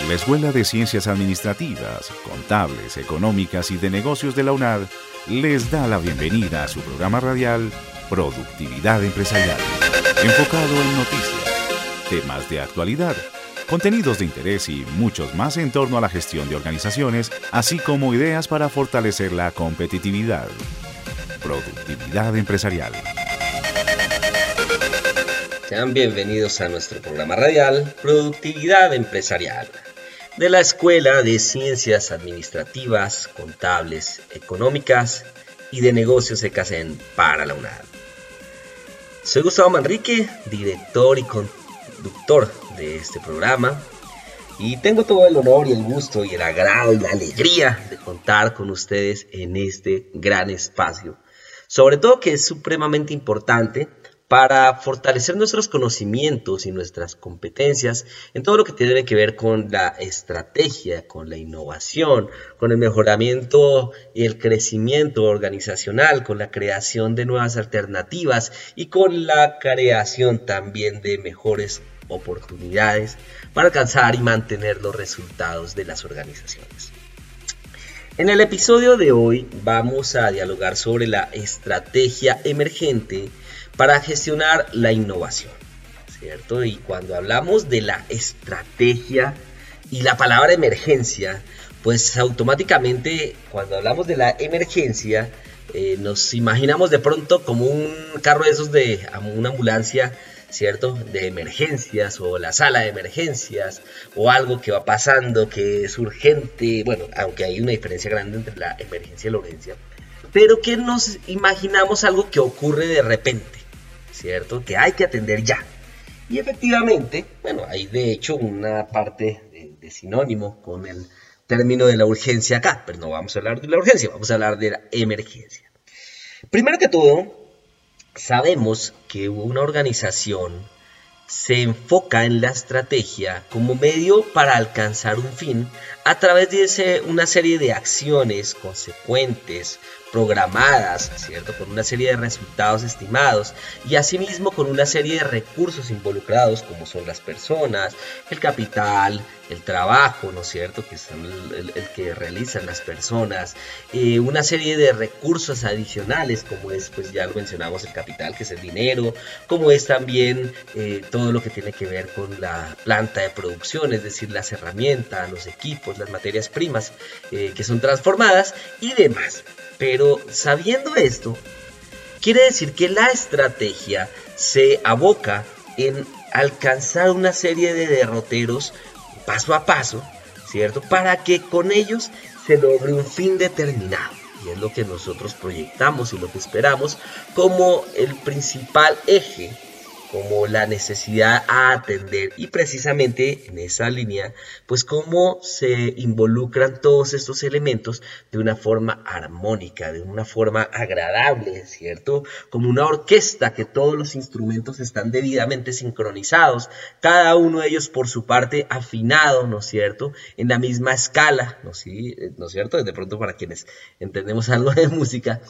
La Escuela de Ciencias Administrativas, Contables, Económicas y de Negocios de la UNAD les da la bienvenida a su programa radial Productividad Empresarial, enfocado en noticias, temas de actualidad, contenidos de interés y muchos más en torno a la gestión de organizaciones, así como ideas para fortalecer la competitividad. Productividad Empresarial. Sean bienvenidos a nuestro programa radial Productividad Empresarial de la Escuela de Ciencias Administrativas, Contables, Económicas y de Negocios ECACEN para la UNAD. Soy Gustavo Manrique, director y conductor de este programa, y tengo todo el honor y el gusto y el agrado y la alegría de contar con ustedes en este gran espacio, sobre todo que es supremamente importante para fortalecer nuestros conocimientos y nuestras competencias en todo lo que tiene que ver con la estrategia, con la innovación, con el mejoramiento y el crecimiento organizacional, con la creación de nuevas alternativas y con la creación también de mejores oportunidades para alcanzar y mantener los resultados de las organizaciones. En el episodio de hoy vamos a dialogar sobre la estrategia emergente para gestionar la innovación, ¿cierto? Y cuando hablamos de la estrategia y la palabra emergencia, pues automáticamente cuando hablamos de la emergencia nos imaginamos de pronto como un carro de esos de una ambulancia, ¿cierto? De emergencias o la sala de emergencias o algo que va pasando que es urgente, bueno, aunque hay una diferencia grande entre la emergencia y la urgencia, pero que nos imaginamos algo que ocurre de repente, ¿cierto? Que hay que atender ya. Y efectivamente, bueno, hay de hecho una parte de sinónimo con el término de la urgencia acá, pero no vamos a hablar de la urgencia, vamos a hablar de la emergencia. Primero que todo, sabemos que una organización se enfoca en la estrategia como medio para alcanzar un fin a través de una serie de acciones consecuentes, programadas, ¿cierto? Con una serie de resultados estimados y asimismo con una serie de recursos involucrados como son las personas, el capital, el trabajo, ¿no es cierto? Que son el que realizan las personas, una serie de recursos adicionales como es, pues ya lo mencionamos, el capital, que es el dinero, como es también todo lo que tiene que ver con la planta de producción, es decir, las herramientas, los equipos, las materias primas que son transformadas y demás. Pero sabiendo esto, quiere decir que la estrategia se aboca en alcanzar una serie de derroteros paso a paso, ¿cierto? Para que con ellos se logre un fin determinado. Y es lo que nosotros proyectamos y lo que esperamos como el principal eje, como la necesidad a atender, y precisamente en esa línea, pues cómo se involucran todos estos elementos de una forma armónica, de una forma agradable, ¿cierto? Como una orquesta, que todos los instrumentos están debidamente sincronizados, cada uno de ellos por su parte afinado, ¿no es cierto? En la misma escala, ¿no es cierto? De pronto para quienes entendemos algo de música,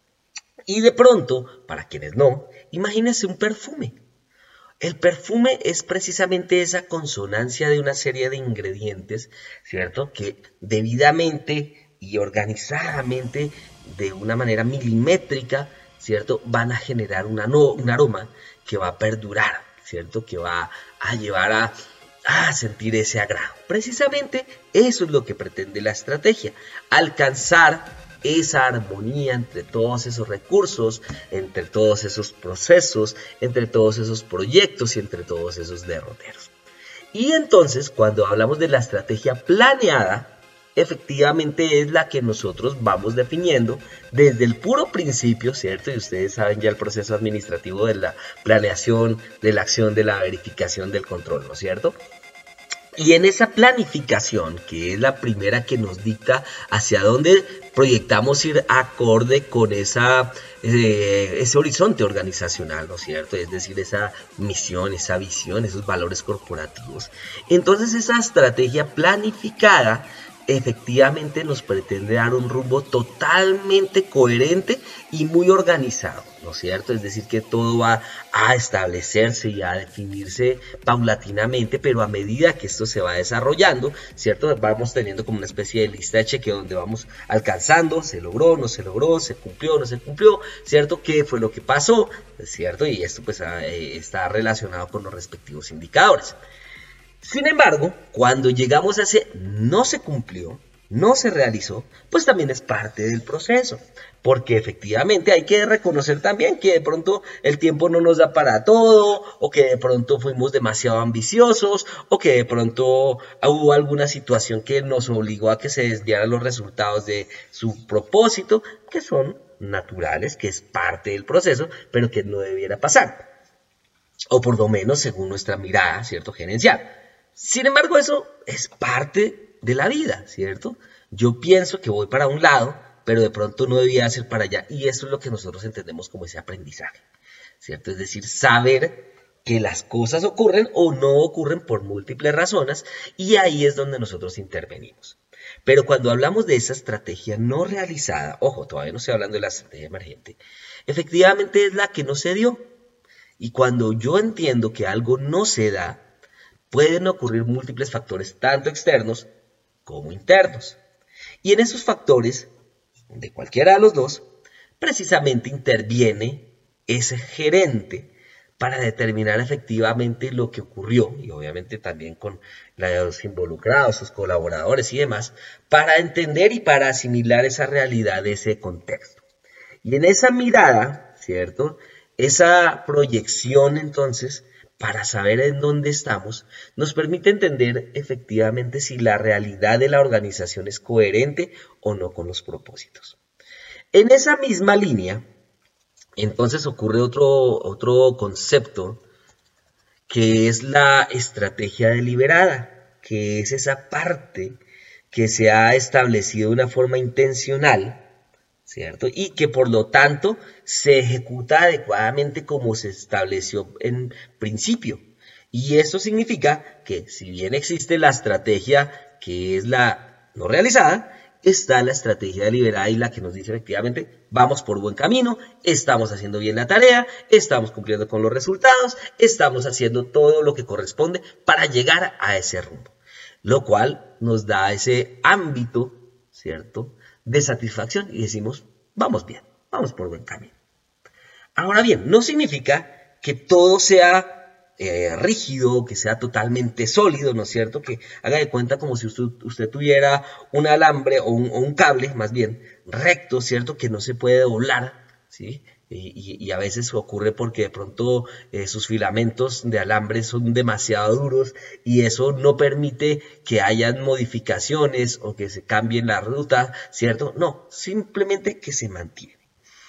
y de pronto, para quienes no, imagínense un perfume. El perfume es precisamente esa consonancia de una serie de ingredientes, ¿cierto? Que debidamente y organizadamente, de una manera milimétrica, ¿cierto? Van a generar un aroma que va a perdurar, ¿cierto? Que va a llevar a sentir ese agrado. Precisamente eso es lo que pretende la estrategia, alcanzar esa armonía entre todos esos recursos, entre todos esos procesos, entre todos esos proyectos y entre todos esos derroteros. Y entonces, cuando hablamos de la estrategia planeada, efectivamente es la que nosotros vamos definiendo desde el puro principio, ¿cierto? Y ustedes saben ya el proceso administrativo de la planeación, de la acción, de la verificación, del control, ¿no es cierto? Y en esa planificación, que es la primera que nos dicta hacia dónde proyectamos ir acorde con ese horizonte organizacional, ¿no es cierto? Es decir, esa misión, esa visión, esos valores corporativos. Entonces esa estrategia planificada efectivamente nos pretende dar un rumbo totalmente coherente y muy organizado, ¿no es cierto? Es decir, que todo va a establecerse y a definirse paulatinamente, pero a medida que esto se va desarrollando, ¿cierto? Vamos teniendo como una especie de lista de chequeo donde vamos alcanzando, se logró, no se logró, se cumplió, no se cumplió, ¿cierto? ¿Qué fue lo que pasó? ¿Cierto? Y esto pues está relacionado con los respectivos indicadores. Sin embargo, cuando llegamos a ese no se cumplió, no se realizó, pues también es parte del proceso, porque efectivamente hay que reconocer también que de pronto el tiempo no nos da para todo, o que de pronto fuimos demasiado ambiciosos, o que de pronto hubo alguna situación que nos obligó a que se desviaran los resultados de su propósito, que son naturales, que es parte del proceso, pero que no debiera pasar, o por lo menos según nuestra mirada, ¿cierto?, gerencial. Sin embargo, eso es parte de la vida, ¿cierto? Yo pienso que voy para un lado, pero de pronto no debía ser para allá. Y eso es lo que nosotros entendemos como ese aprendizaje, ¿cierto? Es decir, saber que las cosas ocurren o no ocurren por múltiples razones, y ahí es donde nosotros intervenimos. Pero cuando hablamos de esa estrategia no realizada, ojo, todavía no estoy hablando de la estrategia emergente, efectivamente es la que no se dio. Y cuando yo entiendo que algo no se da, pueden ocurrir múltiples factores, tanto externos como internos. Y en esos factores, de cualquiera de los dos, precisamente interviene ese gerente para determinar efectivamente lo que ocurrió, y obviamente también con los involucrados, sus colaboradores y demás, para entender y para asimilar esa realidad de ese contexto. Y en esa mirada, ¿cierto?, esa proyección entonces, para saber en dónde estamos, nos permite entender efectivamente si la realidad de la organización es coherente o no con los propósitos. En esa misma línea, entonces ocurre otro concepto, que es la estrategia deliberada, que es esa parte que se ha establecido de una forma intencional, ¿cierto? Y que por lo tanto se ejecuta adecuadamente como se estableció en principio. Y esto significa que si bien existe la estrategia que es la no realizada, está la estrategia deliberada y la que nos dice efectivamente vamos por buen camino, estamos haciendo bien la tarea, estamos cumpliendo con los resultados, estamos haciendo todo lo que corresponde para llegar a ese rumbo. Lo cual nos da ese ámbito, ¿cierto?, de satisfacción y decimos, vamos bien, vamos por buen camino. Ahora bien, no significa que todo sea rígido, que sea totalmente sólido, ¿no es cierto? Que haga de cuenta como si usted tuviera un alambre o un cable, más bien, recto, ¿cierto? Que no se puede doblar, ¿sí? Y a veces ocurre porque de pronto sus filamentos de alambre son demasiado duros y eso no permite que hayan modificaciones o que se cambie la ruta, ¿cierto? No, simplemente que se mantiene.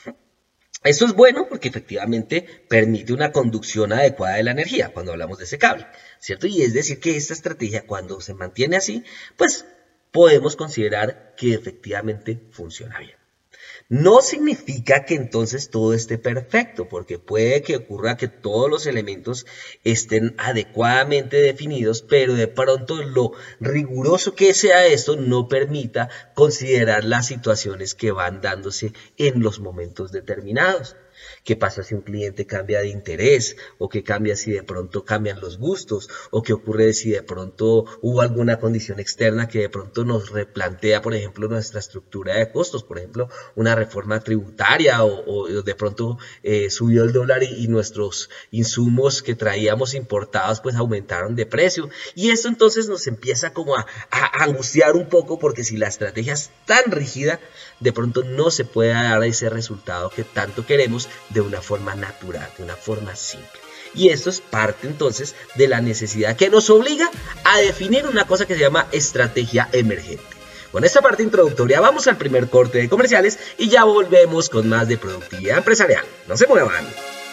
Esto es bueno porque efectivamente permite una conducción adecuada de la energía cuando hablamos de ese cable, ¿cierto? Y es decir que esta estrategia cuando se mantiene así, pues podemos considerar que efectivamente funciona bien. No significa que entonces todo esté perfecto, porque puede que ocurra que todos los elementos estén adecuadamente definidos, pero de pronto lo riguroso que sea esto no permita considerar las situaciones que van dándose en los momentos determinados. ¿Qué pasa si un cliente cambia de interés? ¿O qué cambia si de pronto cambian los gustos? ¿O qué ocurre si de pronto hubo alguna condición externa que de pronto nos replantea, por ejemplo, nuestra estructura de costos? Por ejemplo, una reforma tributaria o de pronto subió el dólar y nuestros insumos que traíamos importados pues aumentaron de precio. Y esto entonces nos empieza como a angustiar un poco porque si la estrategia es tan rígida, de pronto no se puede dar ese resultado que tanto queremos de una forma natural, de una forma simple. Y esto es parte entonces de la necesidad que nos obliga a definir una cosa que se llama estrategia emergente. Con esta parte introductoria vamos al primer corte de comerciales y ya volvemos con más de productividad empresarial. No se muevan.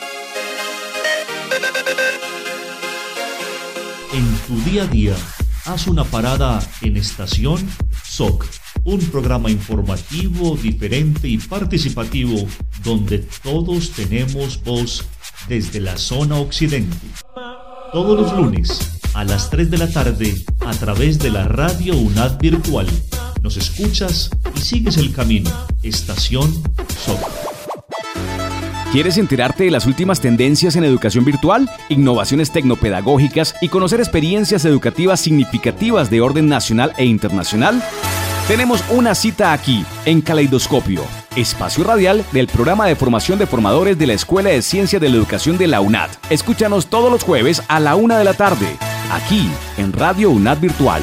En tu día a día, haz una parada en Estación SOC. Un programa informativo, diferente y participativo donde todos tenemos voz desde la zona occidente. Todos los lunes a las 3 de la tarde a través de la Radio UNAD Virtual Nos escuchas y sigues el camino. Estación SOC. ¿Quieres enterarte de las últimas tendencias en educación virtual, innovaciones tecnopedagógicas y conocer experiencias educativas significativas de orden nacional e internacional? Tenemos una cita aquí, en Caleidoscopio, espacio radial del programa de formación de formadores de la Escuela de Ciencias de la Educación de la UNAD. Escúchanos todos los jueves a la 1 de la tarde, aquí en Radio UNAD Virtual.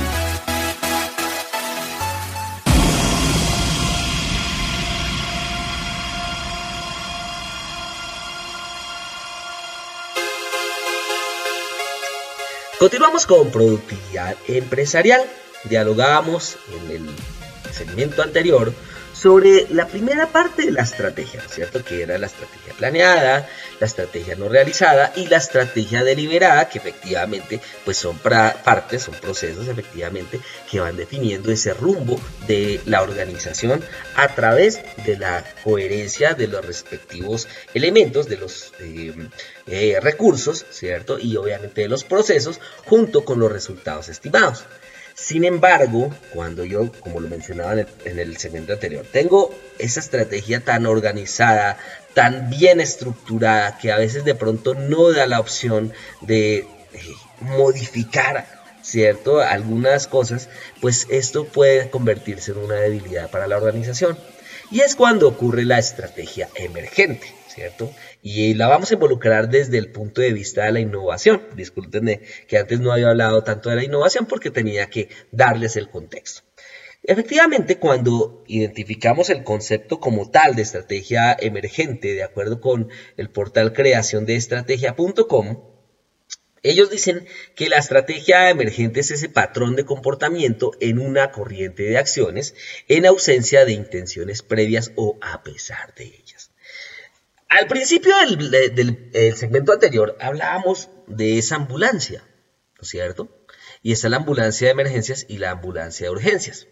Continuamos con productividad empresarial. Dialogábamos en el segmento anterior sobre la primera parte de la estrategia, ¿cierto? Que era la estrategia planeada, la estrategia no realizada y la estrategia deliberada, que efectivamente pues son partes, son procesos efectivamente que van definiendo ese rumbo de la organización a través de la coherencia de los respectivos elementos, de los recursos, ¿cierto? Y obviamente de los procesos junto con los resultados estimados. Sin embargo, cuando yo, como lo mencionaba en el segmento anterior, tengo esa estrategia tan organizada, tan bien estructurada, que a veces de pronto no da la opción de modificar, ¿cierto?, algunas cosas, pues esto puede convertirse en una debilidad para la organización. Y es cuando ocurre la estrategia emergente, ¿cierto? Y la vamos a involucrar desde el punto de vista de la innovación. Discúlpenme que antes no había hablado tanto de la innovación porque tenía que darles el contexto. Efectivamente, cuando identificamos el concepto como tal de estrategia emergente, de acuerdo con el portal creaciondeestrategia.com, ellos dicen que la estrategia emergente es ese patrón de comportamiento en una corriente de acciones en ausencia de intenciones previas o a pesar de ellas. Al principio del segmento anterior hablábamos de esa ambulancia, ¿no es cierto? Y está la ambulancia de emergencias y la ambulancia de urgencias.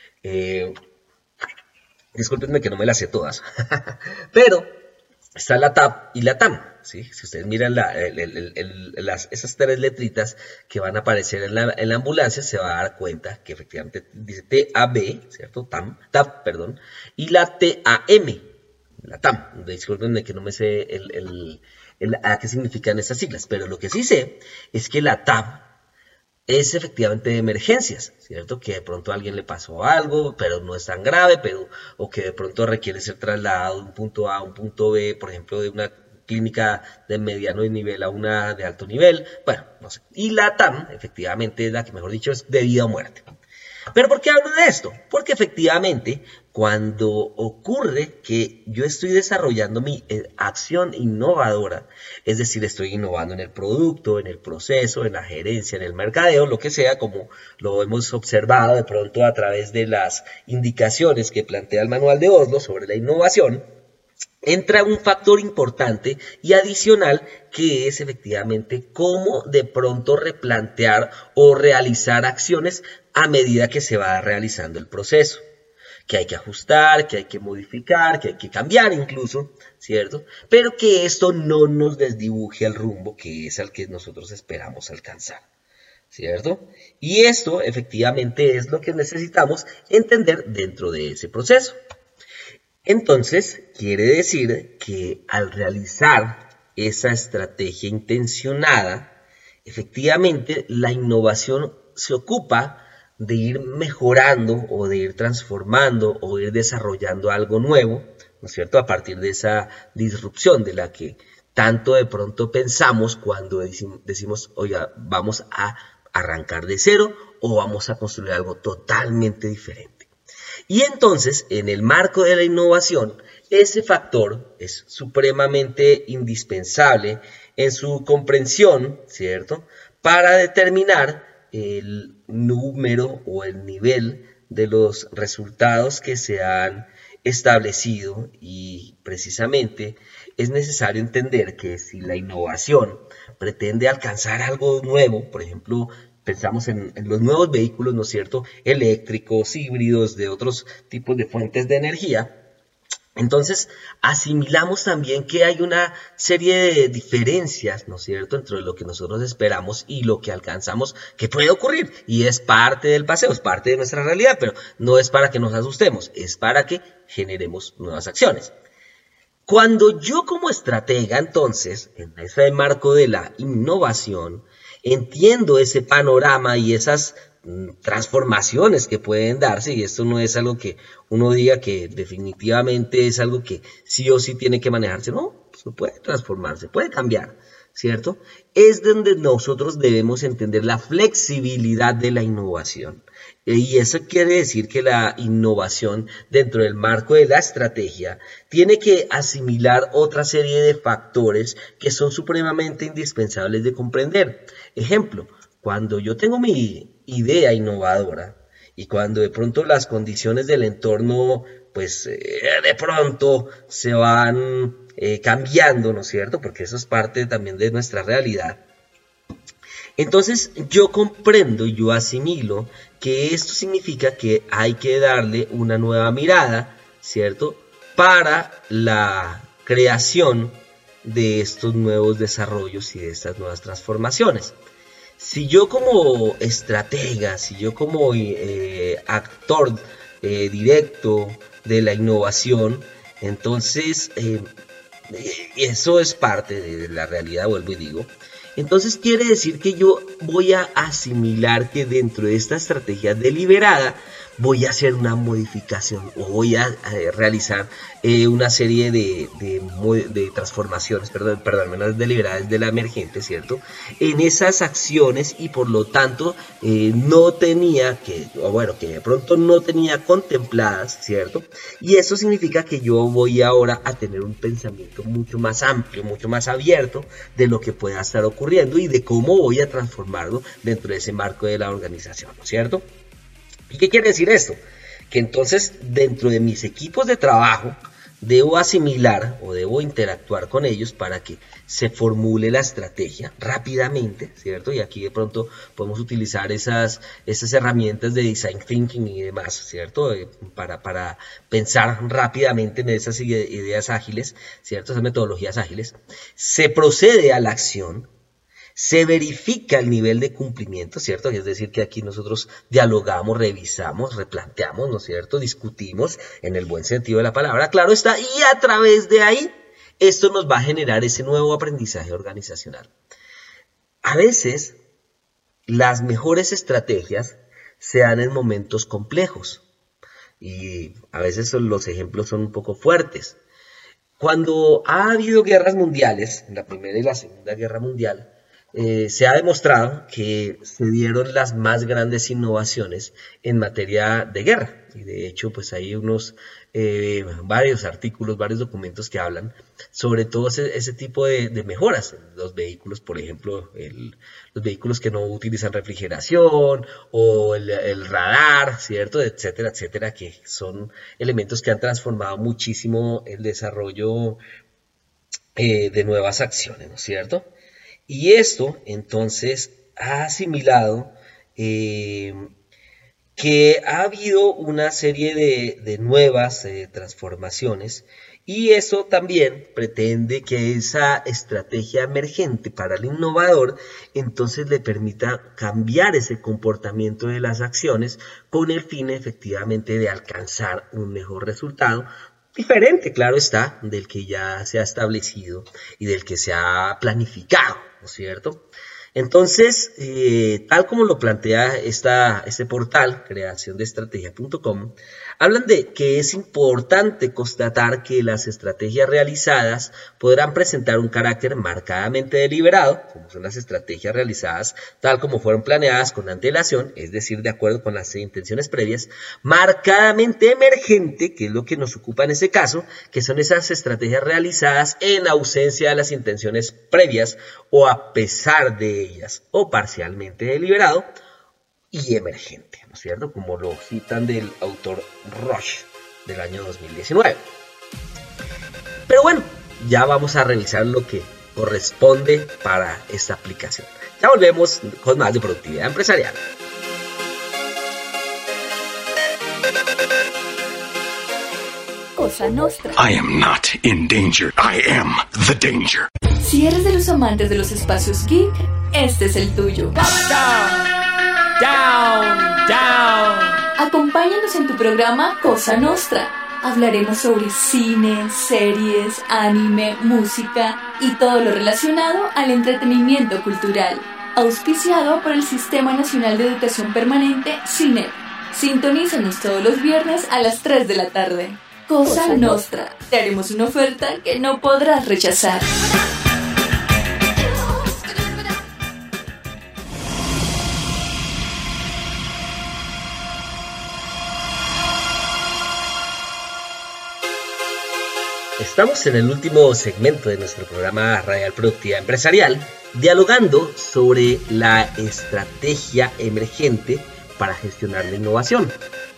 Discúlpenme que no me las sé todas, pero está la TAP y la TAM, ¿sí? Si ustedes miran esas tres letritas que van a aparecer en la ambulancia, se va a dar cuenta que efectivamente dice TAB, ¿cierto? TAP, perdón, y la TAM. La TAM, discúlpenme que no me sé a qué significan estas siglas, pero lo que sí sé es que la TAM es efectivamente de emergencias, ¿cierto? Que de pronto a alguien le pasó algo, pero no es tan grave, o que de pronto requiere ser trasladado de un punto A a un punto B, por ejemplo, de una clínica de mediano nivel a una de alto nivel, bueno, no sé. Y la TAM, efectivamente, es la que, mejor dicho, es de vida o muerte. ¿Pero por qué hablo de esto? Porque efectivamente, cuando ocurre que yo estoy desarrollando mi acción innovadora, es decir, estoy innovando en el producto, en el proceso, en la gerencia, en el mercadeo, lo que sea, como lo hemos observado de pronto a través de las indicaciones que plantea el manual de Oslo sobre la innovación, entra un factor importante y adicional que es efectivamente cómo de pronto replantear o realizar acciones a medida que se va realizando el proceso, que hay que ajustar, que hay que modificar, que hay que cambiar incluso, ¿cierto? Pero que esto no nos desdibuje el rumbo que es al que nosotros esperamos alcanzar, ¿cierto? Y esto efectivamente es lo que necesitamos entender dentro de ese proceso. Entonces, quiere decir que al realizar esa estrategia intencionada, efectivamente la innovación se ocupa de ir mejorando o de ir transformando o ir desarrollando algo nuevo, ¿no es cierto?, a partir de esa disrupción de la que tanto de pronto pensamos cuando decimos, oiga, vamos a arrancar de cero o vamos a construir algo totalmente diferente. Y entonces, en el marco de la innovación, ese factor es supremamente indispensable en su comprensión, ¿cierto?, para determinar el número o el nivel de los resultados que se han establecido, y precisamente es necesario entender que si la innovación pretende alcanzar algo nuevo, por ejemplo, pensamos en los nuevos vehículos, ¿no es cierto?, eléctricos, híbridos, de otros tipos de fuentes de energía, Entonces, asimilamos también que hay una serie de diferencias, ¿no es cierto?, entre lo que nosotros esperamos y lo que alcanzamos, que puede ocurrir, y es parte del paseo, es parte de nuestra realidad, pero no es para que nos asustemos, es para que generemos nuevas acciones. Cuando yo como estratega, entonces, en ese marco de la innovación, entiendo ese panorama y esas transformaciones que pueden darse, y esto no es algo que uno diga que definitivamente es algo que sí o sí tiene que manejarse, no, pues puede transformarse, puede cambiar, ¿cierto? Es donde nosotros debemos entender la flexibilidad de la innovación. Y eso quiere decir que la innovación dentro del marco de la estrategia tiene que asimilar otra serie de factores que son supremamente indispensables de comprender. Ejemplo, cuando yo tengo mi idea innovadora y cuando de pronto las condiciones del entorno pues de pronto se van cambiando, ¿no es cierto? Porque eso es parte también de nuestra realidad. Entonces yo comprendo y yo asimilo que esto significa que hay que darle una nueva mirada, ¿cierto?, para la creación de estos nuevos desarrollos y de estas nuevas transformaciones. Si yo como estratega, si yo como actor directo de la innovación, entonces eso es parte de la realidad, vuelvo y digo. Entonces quiere decir que yo voy a asimilar que dentro de esta estrategia deliberada voy a hacer una modificación o voy a realizar una serie de transformaciones, menos deliberadas de la emergente, ¿cierto?, en esas acciones, y por lo tanto no tenía que de pronto no tenía contempladas, ¿cierto? Y eso significa que yo voy ahora a tener un pensamiento mucho más amplio, mucho más abierto de lo que pueda estar ocurriendo y de cómo voy a transformarlo dentro de ese marco de la organización, ¿no es cierto? ¿Y qué quiere decir esto? Que entonces dentro de mis equipos de trabajo debo asimilar o debo interactuar con ellos para que se formule la estrategia rápidamente, ¿cierto? Y aquí de pronto podemos utilizar esas herramientas de design thinking y demás, ¿cierto? Para pensar rápidamente en esas ideas ágiles, ¿cierto? Esas metodologías ágiles. Se procede a la acción. Se verifica el nivel de cumplimiento, ¿cierto? Es decir, que aquí nosotros dialogamos, revisamos, replanteamos, ¿no es cierto? Discutimos en el buen sentido de la palabra, claro está, y a través de ahí, esto nos va a generar ese nuevo aprendizaje organizacional. A veces, las mejores estrategias se dan en momentos complejos, y a veces los ejemplos son un poco fuertes. Cuando ha habido guerras mundiales, en la Primera y la Segunda Guerra Mundial, se ha demostrado que se dieron las más grandes innovaciones en materia de guerra, y de hecho pues hay varios artículos, varios documentos que hablan sobre todo ese tipo de mejoras en los vehículos, por ejemplo los vehículos que no utilizan refrigeración o el radar, ¿cierto?, etcétera, etcétera, que son elementos que han transformado muchísimo el desarrollo de nuevas acciones, ¿no es cierto? Y esto, entonces, ha asimilado que ha habido una serie de nuevas transformaciones, y eso también pretende que esa estrategia emergente para el innovador entonces le permita cambiar ese comportamiento de las acciones con el fin efectivamente de alcanzar un mejor resultado, diferente, claro está, del que ya se ha establecido y del que se ha planificado, ¿no es cierto? Entonces, tal como lo plantea este portal, creaciondeestrategia.com, hablan de que es importante constatar que las estrategias realizadas podrán presentar un carácter marcadamente deliberado, como son las estrategias realizadas tal como fueron planeadas con antelación, es decir, de acuerdo con las intenciones previas, marcadamente emergente, que es lo que nos ocupa en ese caso, que son esas estrategias realizadas en ausencia de las intenciones previas o a pesar de ellas, o parcialmente deliberado, y emergente, ¿no es cierto?, como lo citan del autor Roche del año 2019. Pero bueno, ya vamos a revisar lo que corresponde para esta aplicación. Ya volvemos con más de productividad empresarial. Cosa Nostra. I am not in danger. I am the danger. Si eres de los amantes de los espacios geek, este es el tuyo. Down. Acompáñanos en tu programa Cosa Nostra. Hablaremos sobre cine, series, anime, música y todo lo relacionado al entretenimiento cultural. Auspiciado por el Sistema Nacional de Educación Permanente, SINEP. Sintonízanos todos los viernes a las 3 de la tarde. Cosa Nostra. Te haremos una oferta que no podrás rechazar. Estamos en el último segmento de nuestro programa Radial Productividad Empresarial, dialogando sobre la estrategia emergente para gestionar la innovación.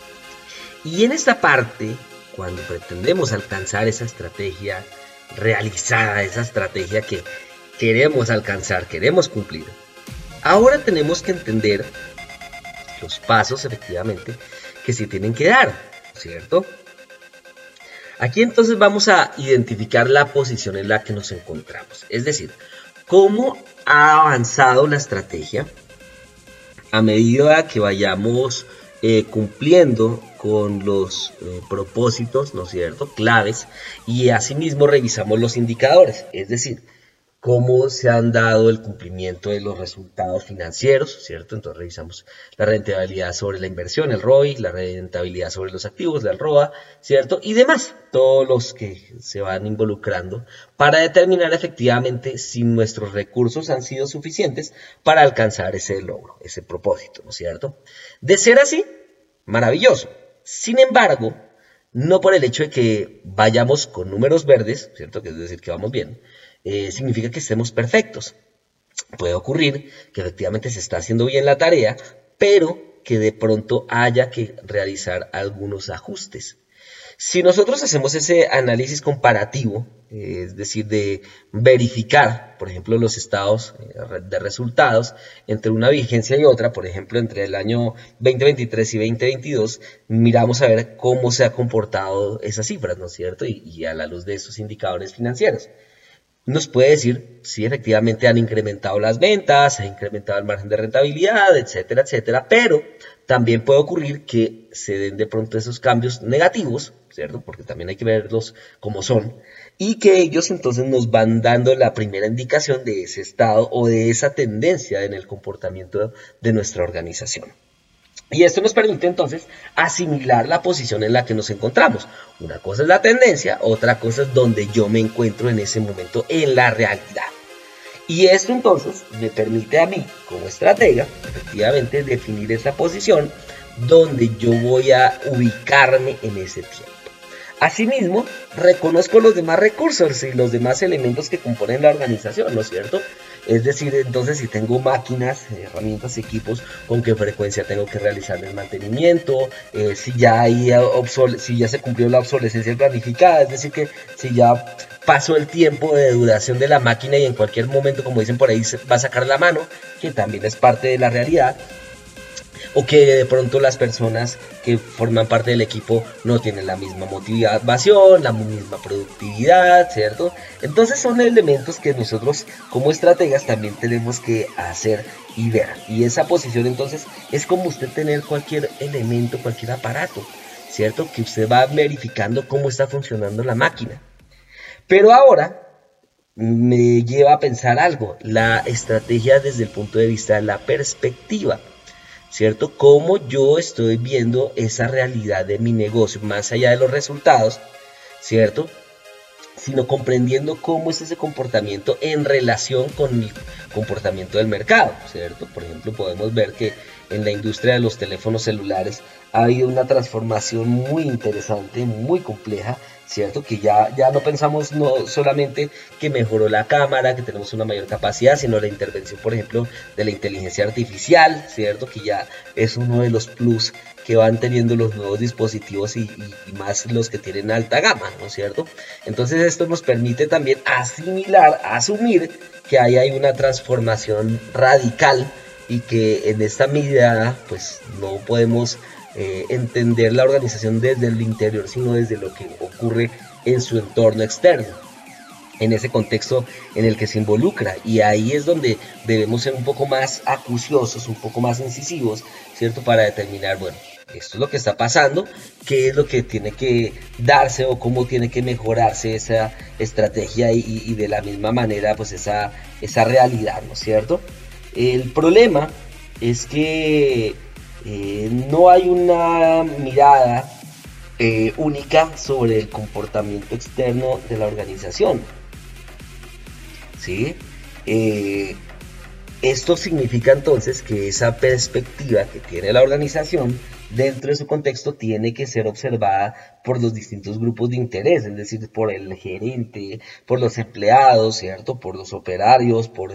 Y en esta parte, cuando pretendemos alcanzar esa estrategia realizada, esa estrategia que queremos alcanzar, queremos cumplir, ahora tenemos que entender los pasos efectivamente que se tienen que dar, ¿cierto? Aquí entonces vamos a identificar la posición en la que nos encontramos, es decir, cómo ha avanzado la estrategia a medida que vayamos cumpliendo con los propósitos, ¿no es cierto?, claves, y asimismo revisamos los indicadores, es decir, cómo se han dado el cumplimiento de los resultados financieros, ¿cierto? Entonces revisamos la rentabilidad sobre la inversión, el ROI, la rentabilidad sobre los activos, la ROA, ¿cierto? Y demás, todos los que se van involucrando para determinar efectivamente si nuestros recursos han sido suficientes para alcanzar ese logro, ese propósito, ¿no es cierto? De ser así, maravilloso. Sin embargo, no por el hecho de que vayamos con números verdes, ¿cierto? Que es decir, que vamos bien, significa que estemos perfectos. Puede ocurrir que efectivamente se está haciendo bien la tarea, pero que de pronto haya que realizar algunos ajustes. Si nosotros hacemos ese análisis comparativo, es decir, de verificar, por ejemplo, los estados de resultados entre una vigencia y otra, por ejemplo, entre el año 2023 y 2022, miramos a ver cómo se ha comportado esas cifras, ¿no es cierto? Y a la luz de esos indicadores financieros, nos puede decir si efectivamente han incrementado las ventas, ha incrementado el margen de rentabilidad, etcétera, etcétera, pero también puede ocurrir que se den de pronto esos cambios negativos, ¿cierto? Porque también hay que verlos como son, y que ellos entonces nos van dando la primera indicación de ese estado o de esa tendencia en el comportamiento de nuestra organización. Y esto nos permite entonces asimilar la posición en la que nos encontramos. Una cosa es la tendencia, otra cosa es donde yo me encuentro en ese momento en la realidad. Y esto entonces me permite a mí, como estratega, efectivamente definir esa posición donde yo voy a ubicarme en ese tiempo. Asimismo, reconozco los demás recursos y los demás elementos que componen la organización, ¿no es cierto? Es decir, entonces si tengo máquinas, herramientas, equipos, con qué frecuencia tengo que realizar el mantenimiento, si ya se cumplió la obsolescencia planificada, es decir, que si ya pasó el tiempo de duración de la máquina y en cualquier momento, como dicen por ahí, se va a sacar la mano, que también es parte de la realidad. O que de pronto las personas que forman parte del equipo no tienen la misma motivación, la misma productividad, ¿cierto? Entonces son elementos que nosotros como estrategas también tenemos que hacer y ver. Y esa posición entonces es como usted tener cualquier elemento, cualquier aparato, ¿cierto? Que usted va verificando cómo está funcionando la máquina. Pero ahora me lleva a pensar algo, la estrategia desde el punto de vista de la perspectiva, ¿cierto? Cómo yo estoy viendo esa realidad de mi negocio, más allá de los resultados, ¿cierto? Sino comprendiendo cómo es ese comportamiento en relación con el comportamiento del mercado, ¿cierto? Por ejemplo, podemos ver que en la industria de los teléfonos celulares ha habido una transformación muy interesante, muy compleja, ¿cierto? Que ya no pensamos no solamente que mejoró la cámara, que tenemos una mayor capacidad, sino la intervención, por ejemplo, de la inteligencia artificial, ¿cierto? Que ya es uno de los plus que van teniendo los nuevos dispositivos y más los que tienen alta gama, ¿no es cierto? Entonces esto nos permite también asumir que ahí hay una transformación radical y que en esta medida pues no podemos entender la organización desde el interior, sino desde lo que ocurre en su entorno externo, en ese contexto en el que se involucra. Y ahí es donde debemos ser un poco más acuciosos, un poco más incisivos, ¿cierto? Para determinar, bueno, esto es lo que está pasando, qué es lo que tiene que darse o cómo tiene que mejorarse esa estrategia y de la misma manera pues esa realidad, ¿no es cierto? El problema es que no hay una mirada única sobre el comportamiento externo de la organización, ¿sí? Esto significa entonces que esa perspectiva que tiene la organización dentro de su contexto tiene que ser observada por los distintos grupos de interés, es decir, por el gerente, por los empleados, ¿cierto? Por los operarios, por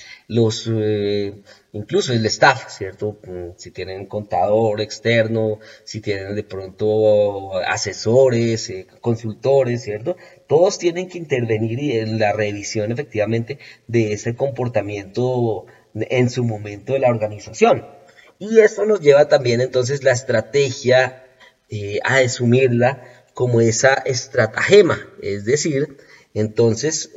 incluso el staff, ¿cierto? Si tienen contador externo, si tienen de pronto asesores, consultores, ¿cierto? Todos tienen que intervenir en la revisión efectivamente de ese comportamiento en su momento de la organización. Y esto nos lleva también entonces la estrategia a asumirla como esa estratagema, es decir, entonces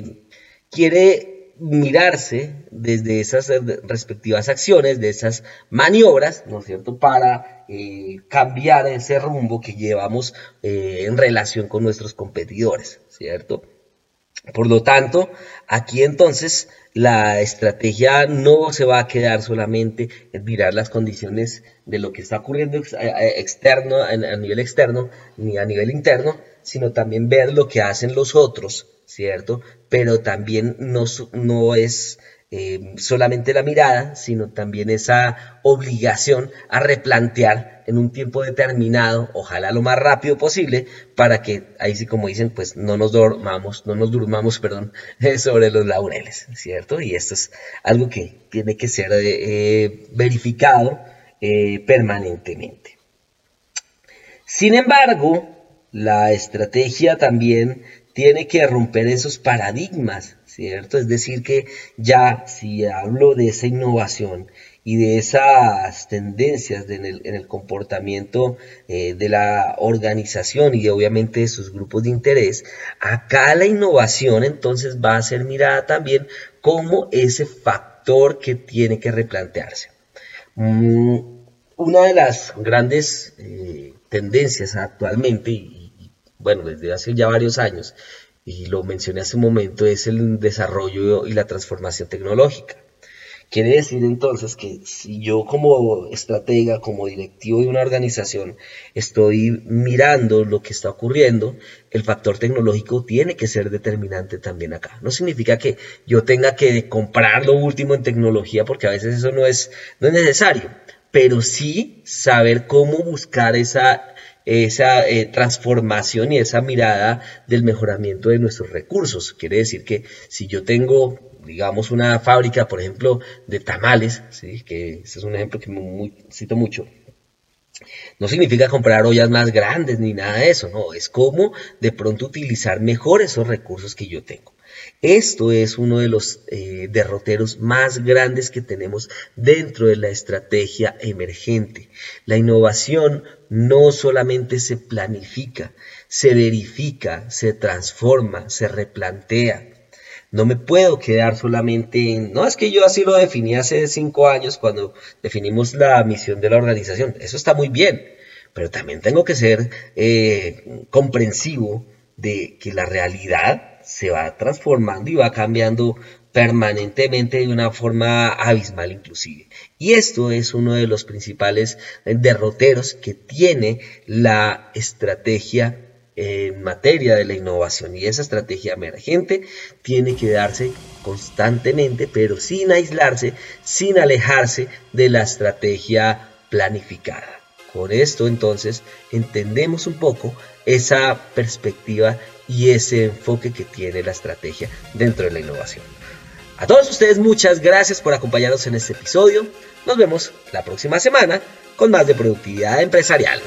quiere mirarse desde esas respectivas acciones, de esas maniobras, ¿no es cierto?, para cambiar ese rumbo que llevamos en relación con nuestros competidores, ¿cierto? Por lo tanto, aquí entonces la estrategia no se va a quedar solamente en mirar las condiciones de lo que está ocurriendo externo, a nivel externo, ni a nivel interno, sino también ver lo que hacen los otros, ¿cierto? Pero también no es solamente la mirada, sino también esa obligación a replantear en un tiempo determinado, ojalá lo más rápido posible, para que ahí sí, como dicen, pues no nos durmamos sobre los laureles, ¿cierto? Y esto es algo que tiene que ser verificado permanentemente. Sin embargo, la estrategia también tiene que romper esos paradigmas, ¿cierto? Es decir, que ya si hablo de esa innovación y de esas tendencias en el comportamiento de la organización y obviamente de sus grupos de interés, acá la innovación entonces va a ser mirada también como ese factor que tiene que replantearse. Una de las grandes tendencias actualmente, y bueno, desde hace ya varios años, y lo mencioné hace un momento, es el desarrollo y la transformación tecnológica. Quiere decir entonces que si yo como estratega, como directivo de una organización, estoy mirando lo que está ocurriendo, el factor tecnológico tiene que ser determinante también acá. No significa que yo tenga que comprar lo último en tecnología, porque a veces eso no es necesario, pero sí saber cómo buscar esa transformación y esa mirada del mejoramiento de nuestros recursos. Quiere decir que si yo tengo, digamos, una fábrica, por ejemplo, de tamales, ¿sí?, que ese es un ejemplo que cito mucho, no significa comprar ollas más grandes ni nada de eso, no, es como de pronto utilizar mejor esos recursos que yo tengo. Esto es uno de los derroteros más grandes que tenemos dentro de la estrategia emergente. La innovación no solamente se planifica, se verifica, se transforma, se replantea. No me puedo quedar solamente en, no, es que yo así lo definí hace 5 años cuando definimos la misión de la organización. Eso está muy bien, pero también tengo que ser comprensivo de que la realidad se va transformando y va cambiando permanentemente de una forma abismal inclusive. Y esto es uno de los principales derroteros que tiene la estrategia en materia de la innovación, y esa estrategia emergente tiene que darse constantemente, pero sin aislarse, sin alejarse de la estrategia planificada. Con esto entonces entendemos un poco esa perspectiva y ese enfoque que tiene la estrategia dentro de la innovación. A todos ustedes muchas gracias por acompañarnos en este episodio. Nos vemos la próxima semana con más de Productividad Empresarial.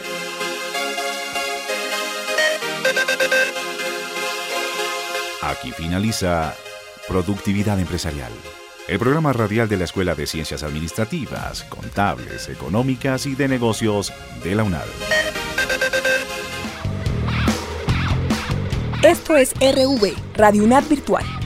Aquí finaliza Productividad Empresarial, el programa radial de la Escuela de Ciencias Administrativas, Contables, Económicas y de Negocios de la UNAD. Esto es RV, Radio UNAD Virtual.